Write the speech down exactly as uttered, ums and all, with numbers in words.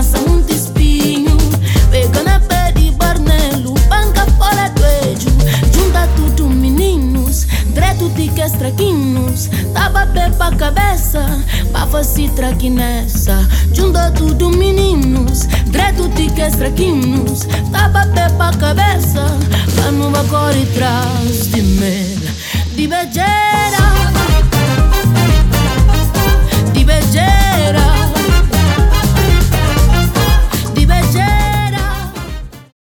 massa muito espinho. Pega na pé de barnelo, banca fora do ejo. Junta tudo meninos, direto de que estraquinhos. Tava pé pra cabeça, pra fazer traque nessa. Junta tudo meninos, direto de que estraquinhos. Tava pé pra cabeça, pra não correr atrás de mel. De bejeira